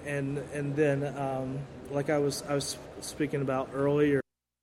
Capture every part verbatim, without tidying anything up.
and and then um, like I was I was speaking about earlier.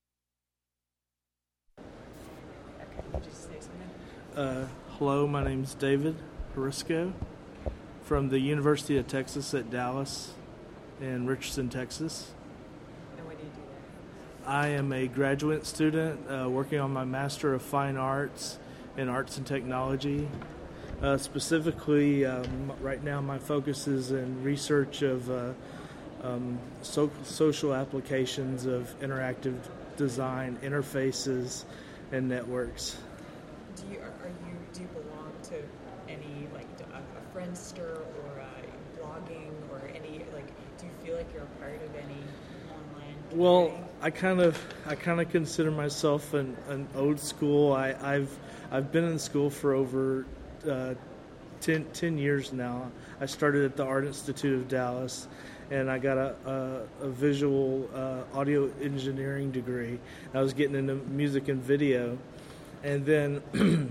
Okay, you just say something. Uh, hello, my name's David Harisco from the University of Texas at Dallas in Richardson, Texas. And what do you do there? I am a graduate student uh, working on my Master of Fine Arts in Arts and Technology. Uh, specifically, um, right now my focus is in research of uh, um, so- social applications of interactive design, interfaces, and networks. Do you are, are you do you belong to any like a, a Friendster or a blogging or any like? Do you feel like you're a part of any online community? Well, I kind of I kind of consider myself an, an old school. I, I've I've been in school for over uh, ten, ten years now. I started at the Art Institute of Dallas, and I got a, a, a visual uh, audio engineering degree. I was getting into music and video, and then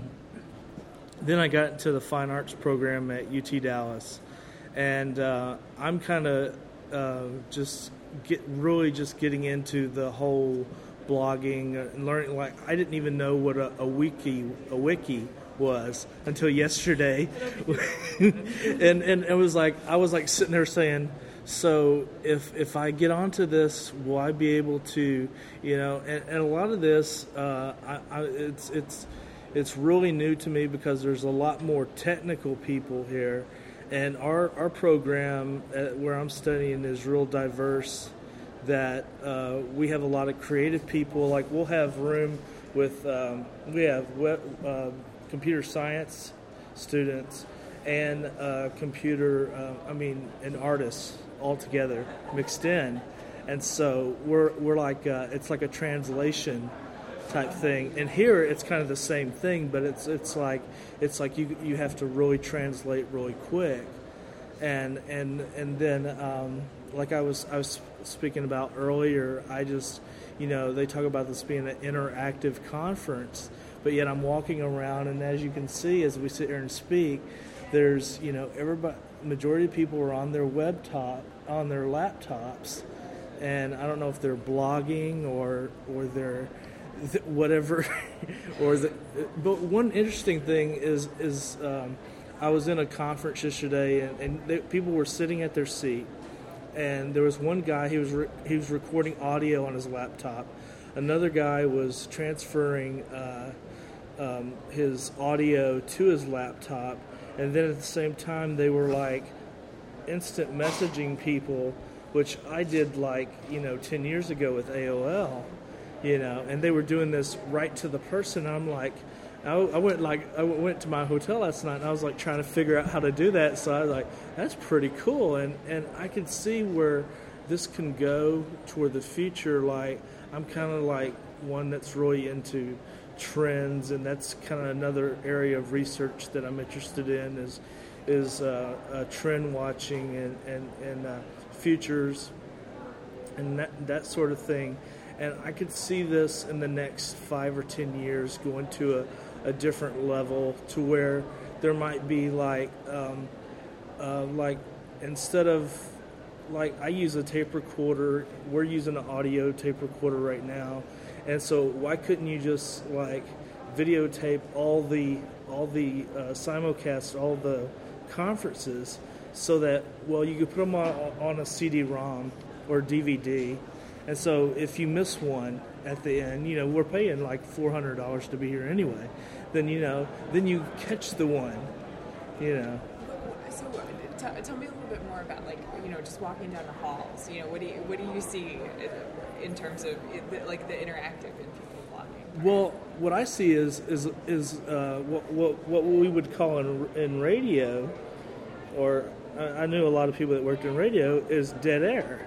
then I got into the fine arts program at U T Dallas, and uh, I'm kind of uh, just get really just getting into the whole blogging and learning. Like I didn't even know what a, a wiki a wiki was until yesterday, and and it was like I was like sitting there saying, so if if I get onto this, will I be able to, you know? And, and a lot of this, uh, I, I, it's it's it's really new to me because there's a lot more technical people here, and our our program at, where I'm studying is real diverse. That uh, we have a lot of creative people. Like we'll have room with um, we have web, uh, computer science students and uh, computer, uh, I mean, and artists all together mixed in, and so we're we're like uh, it's like a translation type thing. And here it's kind of the same thing, but it's it's like it's like you you have to really translate really quick, and and and then um, like I was I was speaking about earlier, I just you know they talk about this being an interactive conference. But yet I'm walking around, and as you can see, as we sit here and speak, there's, you know, everybody, majority of people are on their web top, on their laptops, and I don't know if they're blogging or or they're whatever, or the. But one interesting thing is is um, I was in a conference yesterday, and, and they, people were sitting at their seat, and there was one guy he was re, he was recording audio on his laptop, another guy was transferring. Uh, Um, his audio to his laptop, and then at the same time they were like instant messaging people, which I did like you know ten years ago with A O L, you know, and they were doing this right to the person. I'm like, I, I went like I went to my hotel last night, and I was like trying to figure out how to do that. So I was like, that's pretty cool, and and I can see where this can go toward the future. Like I'm kind of like one that's really into trends, and that's kind of another area of research that I'm interested in is is uh, uh, trend watching and and, and uh, futures and that that sort of thing. And I could see this in the next five or ten years going to a, a different level to where there might be like um, uh, like instead of like I use a tape recorder, we're using an audio tape recorder right now. And so why couldn't you just like videotape all the all the uh, simulcasts, all the conferences, so that well you could put them on, on a C D ROM or D V D, and so if you miss one at the end, you know we're paying like four hundred dollars to be here anyway. Then you know then you catch the one, you know. So t- tell me a little bit more about like you know just walking down the halls. You know what do you what do you see in terms of like the interactive in people blogging? Well, what I see is is is uh, what, what what we would call in in radio, or I knew a lot of people that worked in radio, is dead air.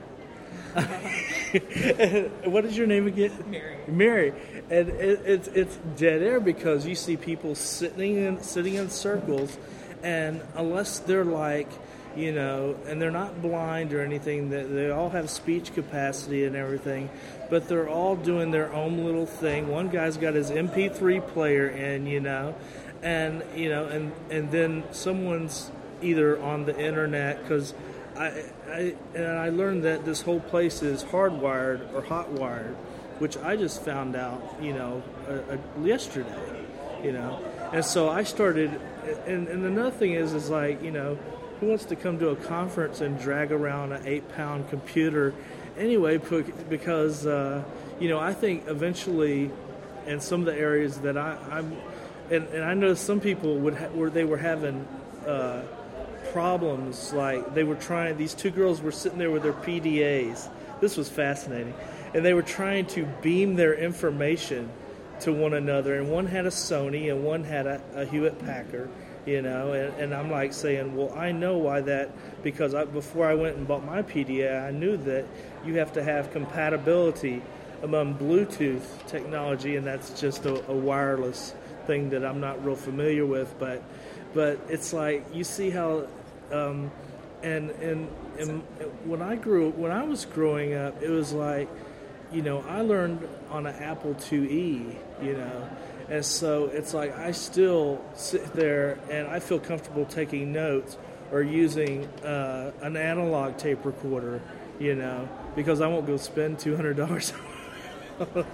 What is your name again? Mary. Mary, and it, it's it's dead air because you see people sitting in sitting in circles, and unless they're like. You know, and they're not blind or anything. They, they all have speech capacity and everything, but they're all doing their own little thing. One guy's got his M P three player in, you know, and you know, and and then someone's either on the internet because I, I and I learned that this whole place is hardwired or hotwired, which I just found out, you know, uh, uh, yesterday, you know. And so I started, and, and another thing is, is like, you know, who wants to come to a conference and drag around an eight-pound computer anyway? Because, uh, you know, I think eventually, in some of the areas that I, I'm, and, and I know some people would ha- where they were having uh, problems, like they were trying. These two girls were sitting there with their P D As. This was fascinating, and they were trying to beam their information to one another, and one had a Sony and one had a, a Hewlett Packard, you know, and, and I'm like saying, well, I know why that, because I, before I went and bought my P D A, I knew that you have to have compatibility among Bluetooth technology, and that's just a, a wireless thing that I'm not real familiar with, but but it's like, you see how, um, and, and and when I grew, when I was growing up, it was like, you know, I learned on an Apple two E, you know, and so it's like I still sit there and I feel comfortable taking notes or using uh, an analog tape recorder, you know, because I won't go spend two hundred dollars on it.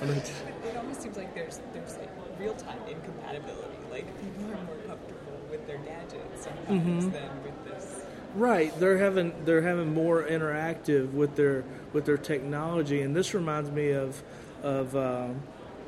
It almost seems like there's there's like real-time incompatibility. Like, people are more comfortable with their gadgets sometimes mm-hmm. than with this. Right, they're having they're having more interactive with their with their technology, and this reminds me of of um,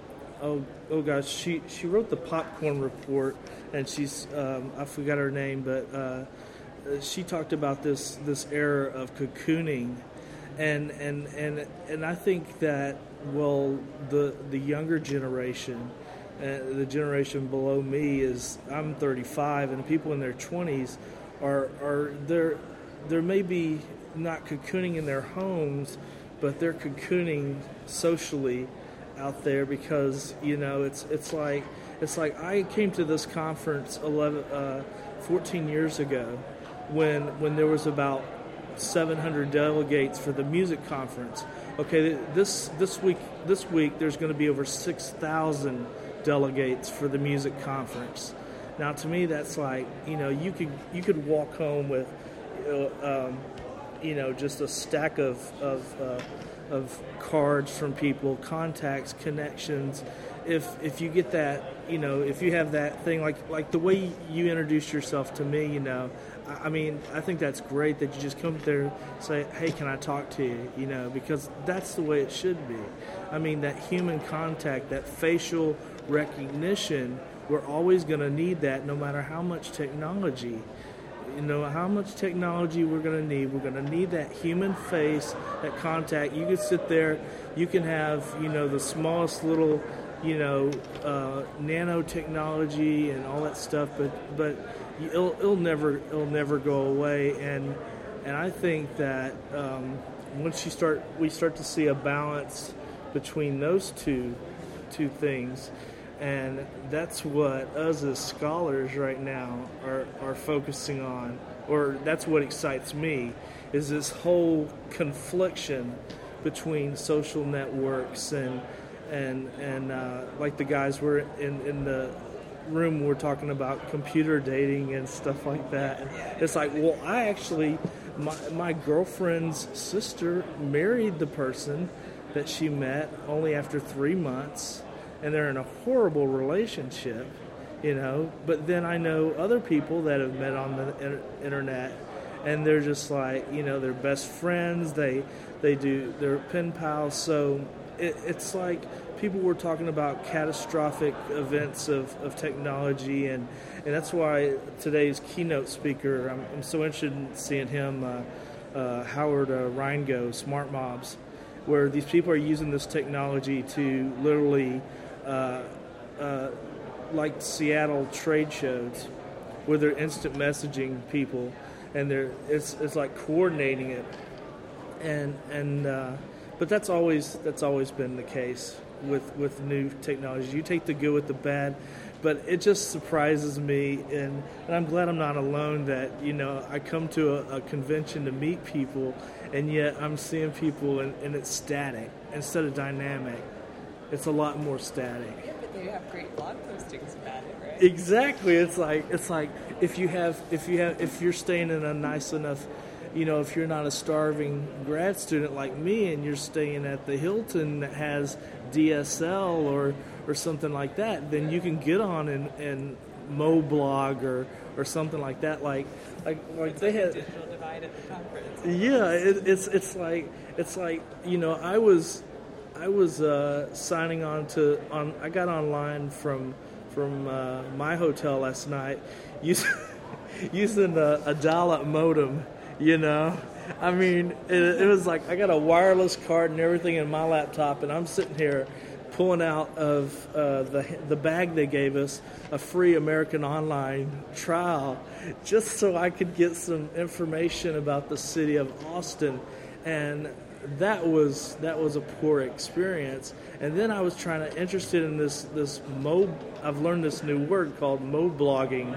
oh oh gosh, she she wrote the Popcorn Report, and she's um, I forgot her name, but uh, she talked about this this era of cocooning, and and and and I think that, well, the the younger generation, uh, the generation below me, is I'm thirty-five, and people in their twenties are are they're they're maybe not cocooning in their homes, but they're cocooning socially out there, because, you know, it's it's like it's like I came to this conference eleven, uh, fourteen years ago, when when there was about seven hundred delegates for the music conference. Okay, this this week this week there's going to be over six thousand delegates for the music conference. Now, to me, that's like, you know, you could you could walk home with, uh, um, you know, just a stack of of uh, of cards from people, contacts, connections. If if you get that, you know, if you have that thing, like like the way you introduce yourself to me, you know, I, I mean, I think that's great that you just come there and say, hey, can I talk to you? You know, because that's the way it should be. I mean, that human contact, that facial recognition, we're always going to need that, no matter how much technology. You know, how much technology we're going to need. We're going to need that human face, that contact. You can sit there, you can have, you know, the smallest little, you know, uh, nanotechnology and all that stuff, but but it'll, it'll never it'll never go away. And and I think that um, once you start, we start to see a balance between those two two things. And that's what us as scholars right now are, are focusing on, or that's what excites me, is this whole confliction between social networks and and and uh, like the guys were in, in the room, we're talking about computer dating and stuff like that. It's like, well, I actually, my, my girlfriend's sister married the person that she met only after three months. And they're in a horrible relationship, you know. But then I know other people that have met on the inter- internet, and they're just like, you know, they're best friends. They they do they're pen pals. So it, it's like people were talking about catastrophic events of, of technology, and, and that's why today's keynote speaker, I'm, I'm so interested in seeing him, uh, uh, Howard uh, Rheingo, Smart Mobs, where these people are using this technology to literally, uh, uh, like Seattle trade shows, where they're instant messaging people, and they're it's it's like coordinating it, and and uh, but that's always that's always been the case with with new technology. You take the good with the bad, but it just surprises me, and, and I'm glad I'm not alone. That, you know, I come to a, a convention to meet people, and yet I'm seeing people and, and it's static instead of dynamic. It's a lot more static. Yeah, but they have great blog postings about it, right? Exactly. It's like it's like if you have if you have if you're staying in a nice enough you know, if you're not a starving grad student like me and you're staying at the Hilton that has D S L or or something like that, then you can get on and, and Moblog or, or something like that. Like like like It's they like had a digital divide at the conference. yeah, it, it's it's like it's like you know I was I was uh, signing on to on I got online from from uh, my hotel last night using using a, a dial-up modem. You know, I mean it, it was like I got a wireless card and everything in my laptop, and I'm sitting here pulling out of uh, the the bag they gave us a free American Online trial just so I could get some information about the city of Austin, and that was that was a poor experience. And then I was trying to interested in this this mo. I've learned this new word called moblogging,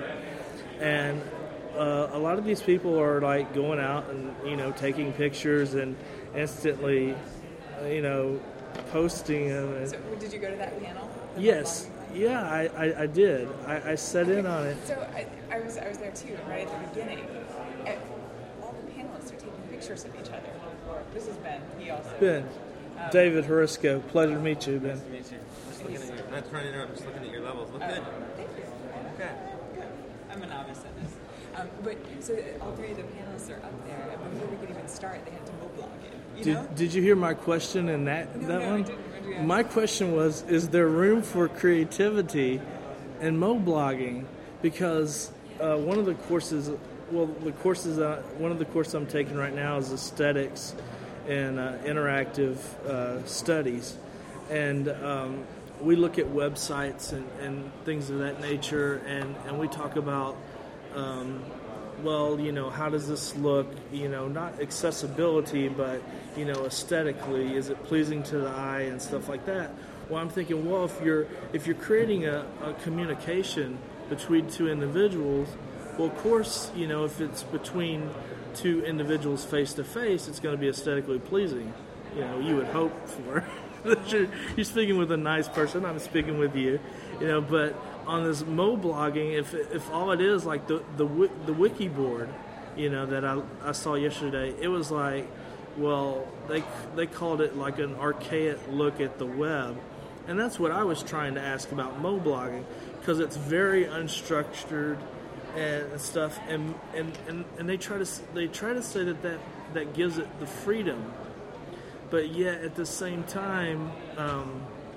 and uh, a lot of these people are like going out and you know taking pictures and instantly, uh, you know. posting them. And So did you go to that panel? yes, yeah, I, I, I did. I, I sat in on it. So I, I was I was there too, right at the beginning. And all the panelists are taking pictures of each other. This is Ben. He also. Ben, Um, David Horisco, pleasure to meet you, Ben. Nice to meet you. Just looking at your, not trying to interrupt, just looking at your levels. Look Uh, good. Thank you. Okay. Good. I'm a novice at this. Um, but so all three of the panelists are up there, and before we could even start, they had to moblog it. You know? Did, did you hear my question in that No, that no, I one? didn't. What did you ask? My question was: is there room for creativity in moblogging? Because uh, one of the courses, well, the courses, uh, one of the courses I'm taking right now is aesthetics and uh, interactive uh, studies, and um, we look at websites and, and things of that nature, and, and we talk about. Um, well, you know, how does this look? You know, not accessibility, but, you know, aesthetically, is it pleasing to the eye and stuff like that? Well, I'm thinking, well, if you're if you're creating a, a communication between two individuals, well, of course, you know, if it's between two individuals face to face, it's going to be aesthetically pleasing. You know, you would hope for that you're, you're speaking with a nice person. I'm speaking with you, you know, but on this moblogging, if if all it is like the the the wiki board, you know, that I I saw yesterday, it was like, well, they they called it like an archaic look at the web, and that's what I was trying to ask about moblogging, because it's very unstructured and stuff, and and, and and they try to they try to say that that that gives it the freedom, but yet at the same time. Um,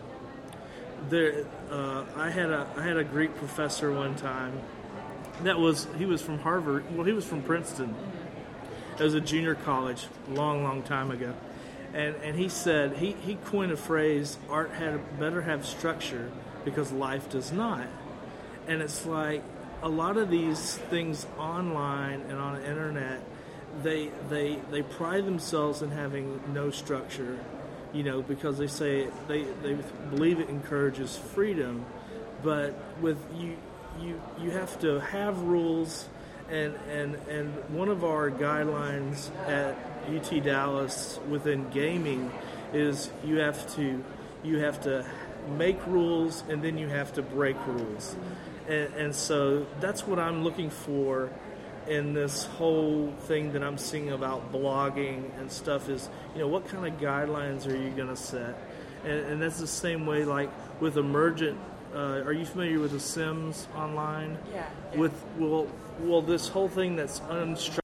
There, uh, I had a I had a Greek professor one time. That was he was from Harvard. Well, he was from Princeton. It was a junior college, long, long time ago, and and he said he, he coined a phrase: art had better have structure because life does not. And it's like a lot of these things online and on the internet, they they they pride themselves in having no structure. You know, because they say they, they believe it encourages freedom, but with you you you have to have rules, and and and one of our guidelines at U T Dallas within gaming is you have to you have to make rules and then you have to break rules, and, and so that's what I'm looking for in this whole thing that I'm seeing about blogging and stuff is, you know, what kind of guidelines are you going to set? And, and that's the same way, like, with emergent, uh, are you familiar with The Sims online? Yeah. yeah. With, well, well, this whole thing that's unstructured.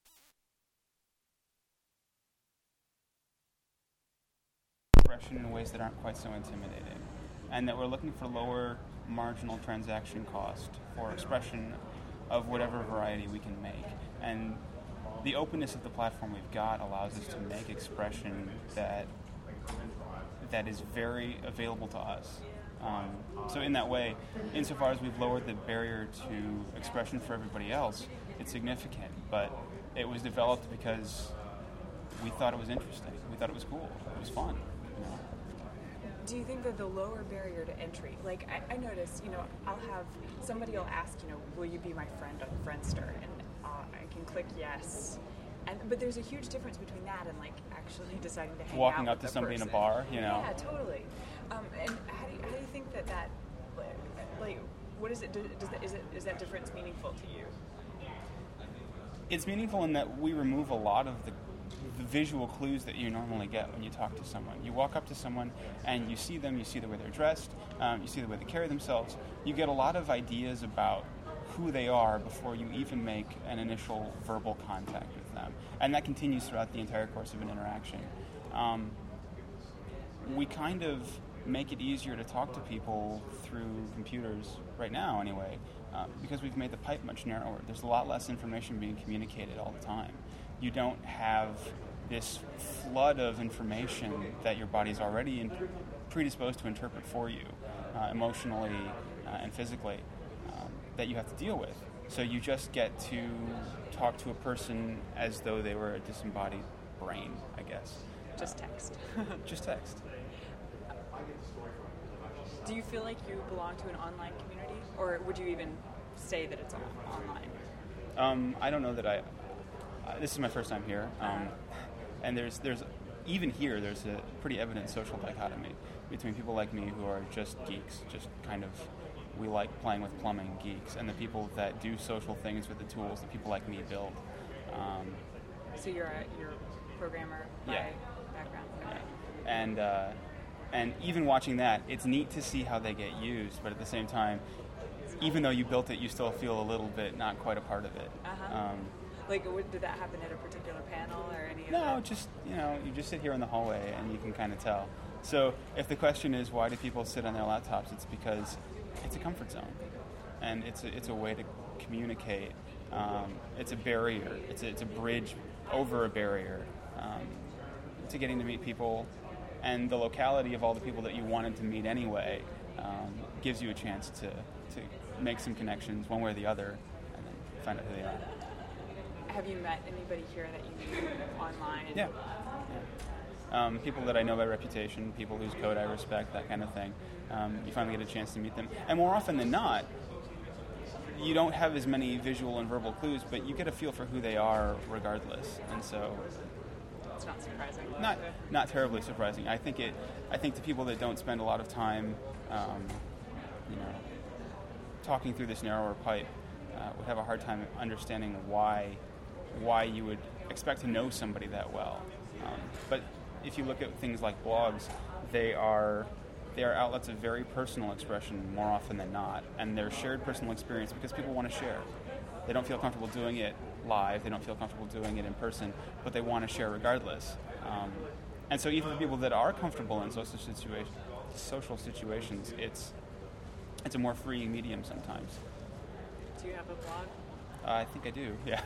Expression in ways that aren't quite so intimidating, and that we're looking for lower marginal transaction cost for expression of whatever variety we can make. And the openness of the platform we've got allows us to make expression that that is very available to us. Um, so in that way, insofar as we've lowered the barrier to expression for everybody else, it's significant, but it was developed because we thought it was interesting. We thought it was cool. It was fun. You know? Do you think that the lower barrier to entry, like I, I notice, you know, I'll have, somebody will ask, you know, will you be my friend on Friendster? And uh, I can click yes. And, but there's a huge difference between that and like actually deciding to hang Walking out up to with the somebody person. in a bar, you know. Yeah, totally. Um, and how do, you, how do you think that that, like, what is it, does that, is, it, is that difference meaningful to you? it's meaningful in that we remove a lot of the, the visual clues that you normally get when you talk to someone. You walk up to someone and you see them, you see the way they're dressed, um, you see the way they carry themselves. You get a lot of ideas about who they are before you even make an initial verbal contact with them. And that continues throughout the entire course of an interaction. Um, we kind of make it easier to talk to people through computers right now anyway, uh, because we've made the pipe much narrower. There's a lot less information being communicated all the time. You don't have this flood of information that your body's already in, predisposed to interpret for you, uh, emotionally uh, and physically, um, that you have to deal with. So you just get to talk to a person as though they were a disembodied brain, I guess. Just text. Just text. Do you feel like you belong to an online community, or would you even say that it's on- online? Um, I don't know that I. Uh, this is my first time here, um, and there's there's even here there's a pretty evident social dichotomy between people like me who are just geeks, just kind of we like playing with plumbing geeks, and the people that do social things with the tools that people like me build. Um, So you're a you're a programmer by Yeah. background. Yeah. And uh, and even watching that, it's neat to see how they get used, but at the same time, even though you built it, you still feel a little bit not quite a part of it. Uh-huh. Um, Like, would- did that happen at a particular panel or any of no, that? just, you know, you just sit here in the hallway and you can kind of tell. So if the question is why do people sit on their laptops, it's because it's a comfort zone, and it's a, it's a way to communicate. Um, it's a barrier. It's a, it's a bridge over a barrier um, to getting to meet people, and the locality of all the people that you wanted to meet anyway um, gives you a chance to, to make some connections one way or the other, and then find out who they are. Have you met anybody here that you knew online? Yeah. yeah. Um, people that I know by reputation, people whose code I respect, that kind of thing. Um, you finally get a chance to meet them. And more often than not, you don't have as many visual and verbal clues, but you get a feel for who they are regardless. And so It's not surprising. not not terribly surprising. I think it I think to people that don't spend a lot of time um, you know, talking through this narrower pipe uh, would have a hard time understanding why why you would expect to know somebody that well. Um, but if you look at things like blogs, they are they are outlets of very personal expression more often than not, and they're shared personal experience because people want to share. They don't feel comfortable doing it live, they don't feel comfortable doing it in person, but they want to share regardless. Um, and so even the people that are comfortable in social situations, social situations, it's it's a more freeing medium sometimes. Do you have a blog? Uh, I think I do, yeah.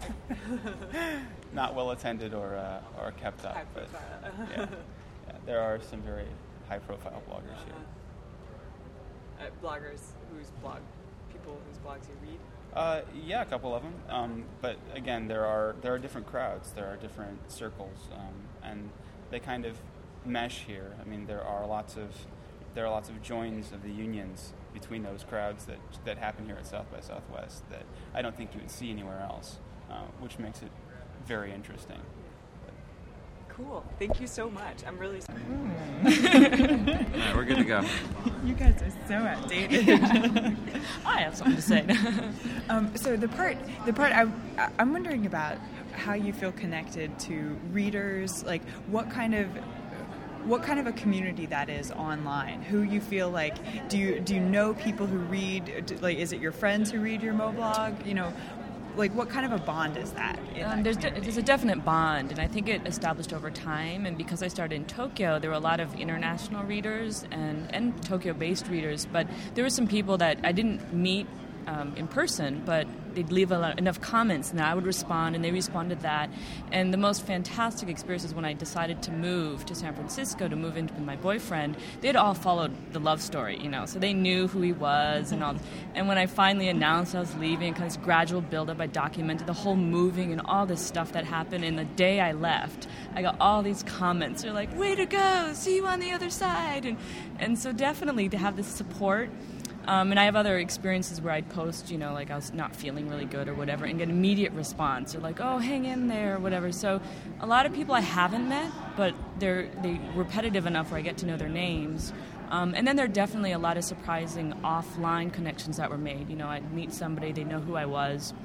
Not well attended or uh, or kept up, High but profile. yeah. yeah, there are some very high profile bloggers here. Uh, bloggers whose blog, people whose blogs you read? Uh, yeah, a couple of them. Um, but again, there are there are different crowds, there are different circles, um, and they kind of mesh here. I mean, there are lots of there are lots of joins of the unions between those crowds that that happen here at South by Southwest that I don't think you would see anywhere else, uh, which makes it very interesting. Cool. Thank you so much. I'm really sorry. All right, we're good to go. You guys are so outdated. I have something to say. um, so the part, the part I, I'm wondering about how you feel connected to readers. Like, what kind of, what kind of a community that is online? Who you feel like? Do you do you know people who read? Do, like, is it your friends who read your Moblog? You know. Like, what kind of a bond is that? in Um, that there's, de- community? there's a definite bond, and I think it established over time. And because I started in Tokyo, there were a lot of international readers and, and Tokyo-based readers. But there were some people that I didn't meet um, in person, but they'd leave a lot, enough comments, and I would respond, and they responded that. And the most fantastic experience is when I decided to move to San Francisco, to move in with my boyfriend. They'd all followed the love story, you know, so they knew who he was and all. And when I finally announced I was leaving, kind of this gradual build-up, I documented the whole moving and all this stuff that happened. And the day I left, I got all these comments. They're like, way to go, see you on the other side. And, and so definitely to have this support. Um, and I have other experiences where I'd post, you know, like I was not feeling really good or whatever, and get immediate response. They're like, oh, hang in there or whatever. So a lot of people I haven't met, but they're they repetitive enough where I get to know their names. Um, and then there are definitely a lot of surprising offline connections that were made. You know, I'd meet somebody, they know who I was,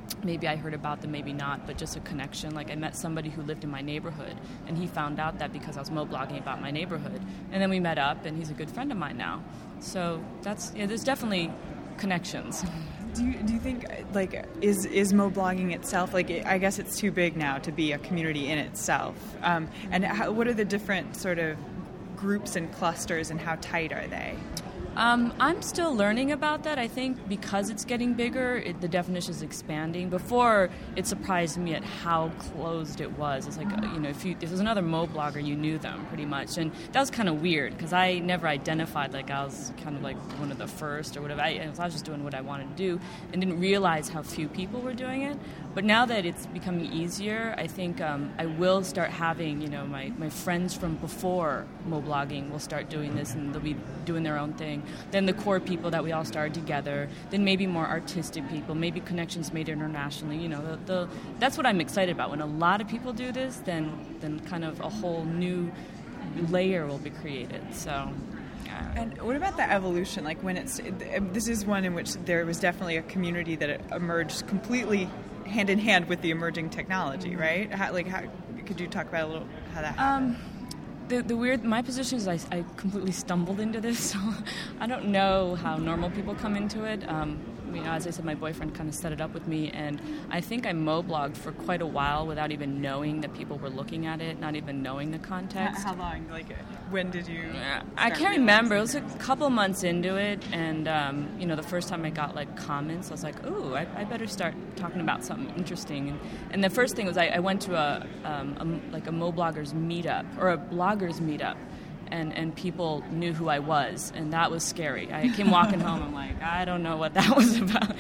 maybe I heard about them, maybe not, but just a connection. Like I met somebody who lived in my neighborhood, and he found out that because I was mo-blogging about my neighborhood. And then we met up, and he's a good friend of mine now. So that's, yeah, there's definitely connections. Do you, do you think, like, is is mo-blogging itself, like, I guess it's too big now to be a community in itself. Um, and how, what are the different sort of groups and clusters, and how tight are they? Um, I'm still learning about that. I think because it's getting bigger, it, the definition is expanding. Before, it surprised me at how closed it was. It's like, you know, if, you, if there was another mo-blogger, you knew them pretty much. And that was kind of weird because I never identified like I was kind of like one of the first or whatever. I, I was just doing what I wanted to do and didn't realize how few people were doing it. But now that it's becoming easier, I think um, I will start having, you know, my, my friends from before mo-blogging will start doing this, and they'll be doing their own thing. Then the core people that we all started together, then maybe more artistic people, maybe connections made internationally. You know, the, the, that's what I'm excited about. When a lot of people do this, then then kind of a whole new layer will be created. So. And what about the evolution? Like when it's, this is one in which there was definitely a community that emerged completely hand in hand with the emerging technology, right? How, like, how could you talk about a little how that happened? Um, the the weird, my position is I, I completely stumbled into this, so I don't know how normal people come into it. Um, you know, as I said, my boyfriend kind of set it up with me, and I think I mo-blogged for quite a while without even knowing that people were looking at it, not even knowing the context. How long? Like, when did you? I can't remember. It was a couple months into it, and um, you know, the first time I got like comments, I was like, "Ooh, I, I better start talking about something interesting." And, and the first thing was I, I went to a, um, a like a mo-bloggers meetup or a bloggers meetup. And, and people knew who I was, and that was scary. I came walking home, I'm like, I don't know what that was about.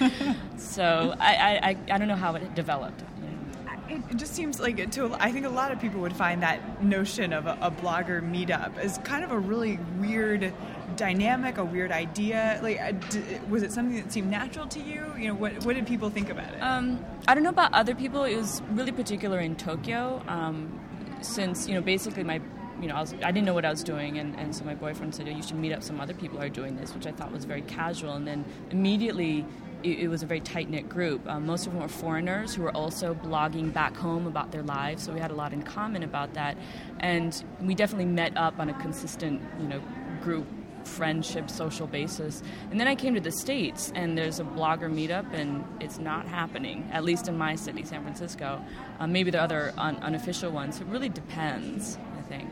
So I, I, I don't know how it developed. It just seems like, to, I think a lot of people would find that notion of a, a blogger meetup as kind of a really weird dynamic, a weird idea. Like, was it something that seemed natural to you? You know, what what did people think about it? Um, I don't know about other people. It was really particular in Tokyo, um, since, you know, basically my You know, I, was, I didn't know what I was doing, and, and so my boyfriend said, oh, you should meet up some other people who are doing this, which I thought was very casual. And then immediately, it, it was a very tight-knit group. Um, most of them were foreigners who were also blogging back home about their lives, so we had a lot in common about that. And we definitely met up on a consistent, you know, group friendship, social basis. And then I came to the States, and there's a blogger meetup, and it's not happening, at least in my city, San Francisco. Um, maybe there are other un- unofficial ones. It really depends, I think.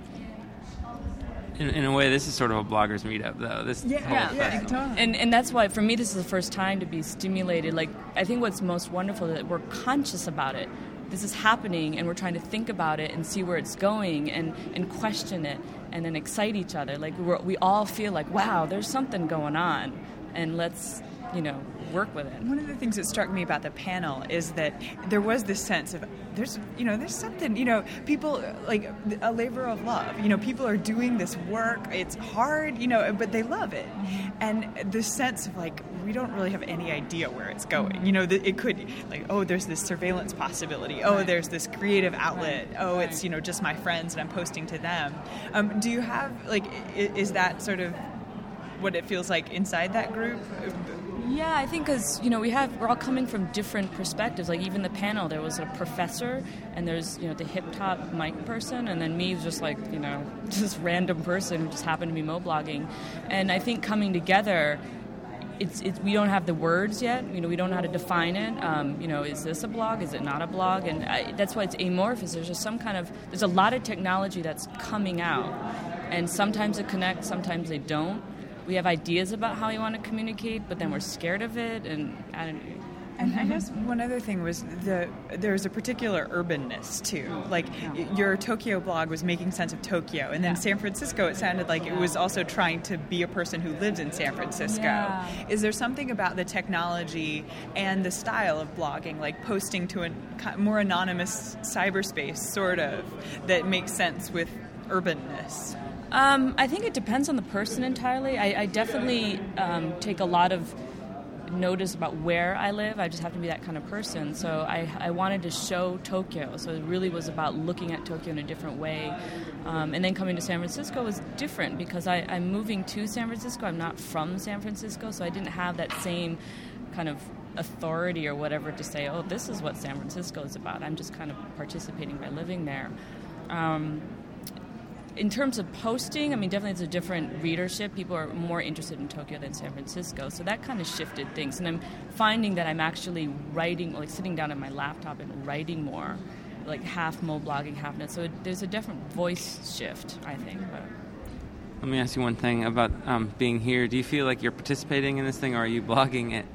In, in a way, this is sort of a bloggers meetup, though. This yeah, whole yeah, yeah, festival. totally. And and that's why, for me, this is the first time to be stimulated. Like, I think what's most wonderful is that we're conscious about it. This is happening, and we're trying to think about it and see where it's going, and, and question it, and then excite each other. Like, we're, we all feel like, wow, there's something going on, and let's, you know, work with it. One of the things that struck me about the panel is that there was this sense of there's, you know, there's something, you know, people, like a labor of love. You know, people are doing this work. It's hard, you know, but they love it. And the sense of like, we don't really have any idea where it's going. You know, it could, like, oh, there's this surveillance possibility. Oh, right. There's this creative outlet. Right. Oh, Right. it's, you know, just my friends and I'm posting to them. Um, do you have, like, is that sort of what it feels like inside that group? Yeah, I think because, you know, we have, we're all coming from different perspectives. Like, even the panel, there was a professor, and there's, you know, the hip-hop mic person, and then me, just like, you know, just random person who just happened to be mo-blogging. And I think coming together, it's, it's we don't have the words yet. You know, we don't know how to define it. Um, you know, is this a blog? Is it not a blog? And I, that's why it's amorphous. There's just some kind of, there's a lot of technology that's coming out. And sometimes it connects, sometimes they don't. We have ideas about how we want to communicate, but then we're scared of it, and I don't know. And I guess one other thing was the there's a particular urbanness too. Like your Tokyo blog was making sense of Tokyo, and then Yeah. San Francisco, it sounded like it was also trying to be a person who lived in San Francisco. Yeah. Is there something about the technology and the style of blogging, like posting to a more anonymous cyberspace, sort of, that makes sense with urbanness? Um, I think it depends on the person entirely. I, I definitely um, take a lot of notice about where I live. I just have to be that kind of person. So I, I wanted to show Tokyo. So it really was about looking at Tokyo in a different way. Um, and then coming to San Francisco was different because I, I'm moving to San Francisco. I'm not from San Francisco, so I didn't have that same kind of authority or whatever to say, oh, this is what San Francisco is about. I'm just kind of participating by living there. Um, in terms of posting, I mean, definitely it's a different readership. People are more interested in Tokyo than San Francisco, so that kind of shifted things. And I'm finding that I'm actually writing, like sitting down at my laptop and writing more, like half mo blogging, half net. So it, there's a different voice shift, I think. But. Let me ask you one thing about um, being here. Do you feel like you're participating in this thing, or are you blogging it?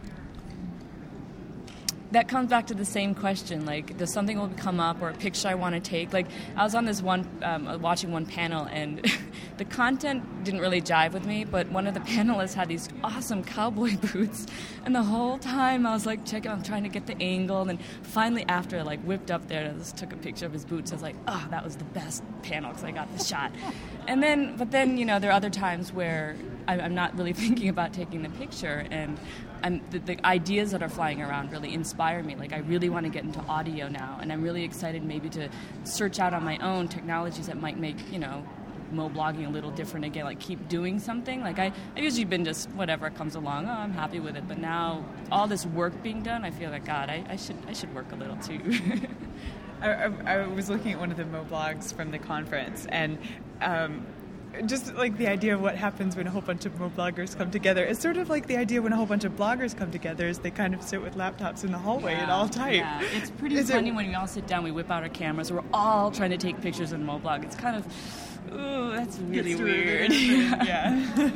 That comes back to the same question, like, does something will come up or a picture I want to take? Like, I was on this one, um, watching one panel, and the content didn't really jive with me, but one of the panelists had these awesome cowboy boots, and the whole time I was, like, checking, I'm trying to get the angle, and then finally after I, like, whipped up there and I just took a picture of his boots, I was like, oh, that was the best panel, because I got the shot. And then, but then, you know, there are other times where I, I'm not really thinking about taking the picture, and I'm, the, the ideas that are flying around really inspire me. Like, I really want to get into audio now, and I'm really excited maybe to search out on my own technologies that might make, you know, mo blogging a little different again, like keep doing something. Like, I, I've usually been just whatever comes along, oh, I'm happy with it. But now, all this work being done, I feel like, God, I, I should I should work a little too. I, I, I was looking at one of the mo blogs from the conference, and um, just like the idea of what happens when a whole bunch of mo bloggers come together. It's sort of like the idea when a whole bunch of bloggers come together is they kind of sit with laptops in the hallway yeah, and all type. Yeah, it's pretty is funny it, when we all sit down, we whip out our cameras, we're all trying to take pictures in Moblog. It's kind of, ooh, that's really weird. Yeah.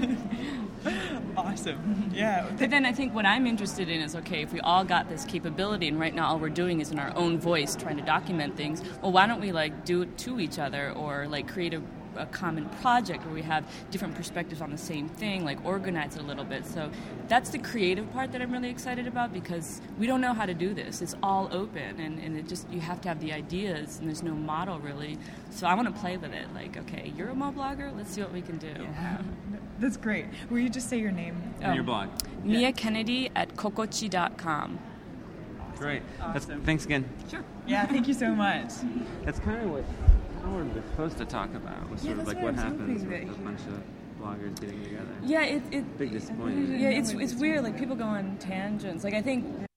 Awesome. Yeah. But then I think what I'm interested in is, okay, if we all got this capability, and right now all we're doing is in our own voice trying to document things, well, why don't we, like, do it to each other, or, like, create a a common project where we have different perspectives on the same thing, like organize it a little bit. So that's the creative part that I'm really excited about, because we don't know how to do this. It's all open, and, and it just, you have to have the ideas, and there's no model really. So I want to play with it. Like, okay, you're a mo blogger, let's see what we can do. Yeah. That's great. Will you just say your name? And Oh. your blog. Mia Yeah. Kennedy at kokochi dot com. Great. That's, Awesome. thanks again. Sure. Yeah, thank you so much. That's kind of what we're supposed to talk about, was Yeah, sort of that's like what what I was happens hoping with that a bunch of bloggers getting together. Yeah, it, it Big disappointment. yeah, it's it's weird. Like, people go on tangents. Like, I think